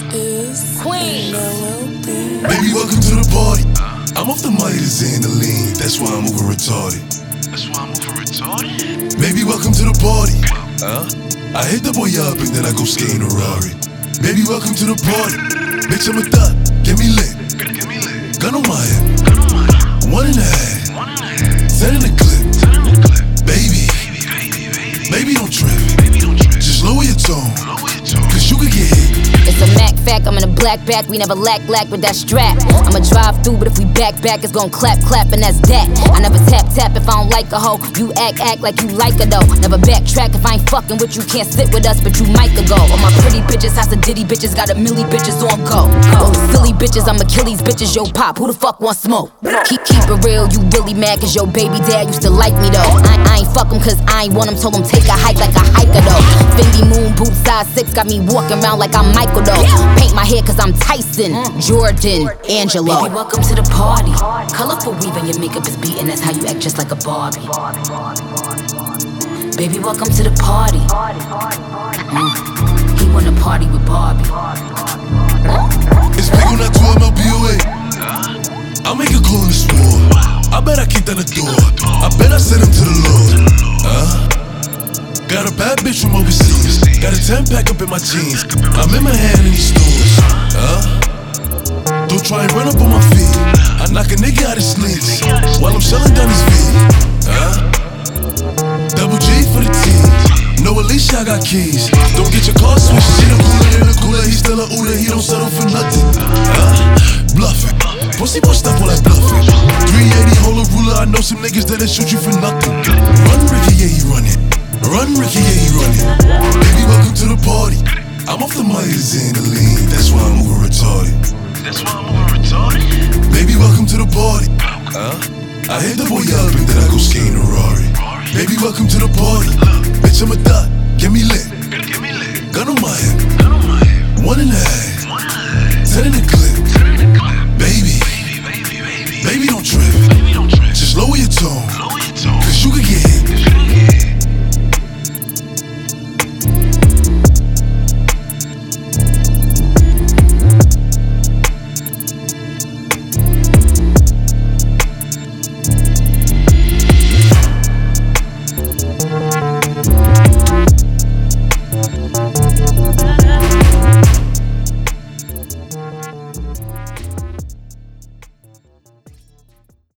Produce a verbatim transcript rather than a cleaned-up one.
is Queen. Baby, welcome to the party. I'm off the money to Xandaline, that's why I'm over retarded. That's why I'm over retarded. Baby, welcome to the party. Huh? I hit the boy up and then I go skating a Rari. Baby, welcome to the party. Bitch, I'm a thot, get me lit. Get me lit. Gun on my head, Gun on my head. one and a half. One and a half. Ten in the clip. Ten in the clip. Baby, Baby, baby, baby. baby, don't trip. Baby, don't trip. Just lower your tone, Lower your tone. cause you could get hit. It's a Mac fact, I'm in a black back, we never lack lack with that strap. I'ma drive through, but if we back back, it's gon' clap clap, and that's that. I never tap tap if I don't like a hoe. You act act like you like her though. Never backtrack if I ain't fucking with you, can't sit with us, but you might go. All my pretty bitches, house of Diddy bitches, got a milli bitches on go. Oh, silly bitches, I'm Achilles bitches, yo pop, who the fuck want smoke? Keep keep it real, you really mad cause your baby dad used to like me though. I, I ain't fuck him cause I ain't want him, told him take a hike like a hiker though. Fendi moon boots size six, got me walking around like I'm Michael though. Paint my hair cause I'm Tyson, Jordan, Angelo. Baby, welcome to the party. Colorful weave and your makeup is beating, that's how you act just like a Barbie. Baby, welcome to the party. Mm. He wanna party with Barbie. It's big on that two M L B O A. I'll make a call in this war. I bet I kick down the door. I bet I send him to the Lord. Huh? Got a bad bitch from overseas. Got a ten pack up in my jeans. I'm in my hand in these stores. Huh? Don't try and run up on my feet. I knock a nigga out his sneaks while I'm shelling down his feet. Huh? Double G for the team. No, Alicia, I got keys. Don't get your car switched. She the cooler in the cooler. He still a ooler. He don't settle for nothing. Huh? Bluffing. Pussy boy, stop all that bluffing. three eighty, hold a ruler. I know some niggas that'll shoot you for nothing. Run, Ricky, yeah, he running. Run, Ricky, yeah, he running. Baby, welcome to the party. I'm off the money to Xandaline, that's why I'm over retarded. That's why I'm over retarded. Baby, welcome to the party. Huh? I hit the boy up and then I go skating a Rari. Baby, welcome to the party. Bitch, I'm a thot, get me lit. Get me lit. Gun on my head, Gun on my head. one and a half. One and a half. Ten in the clip.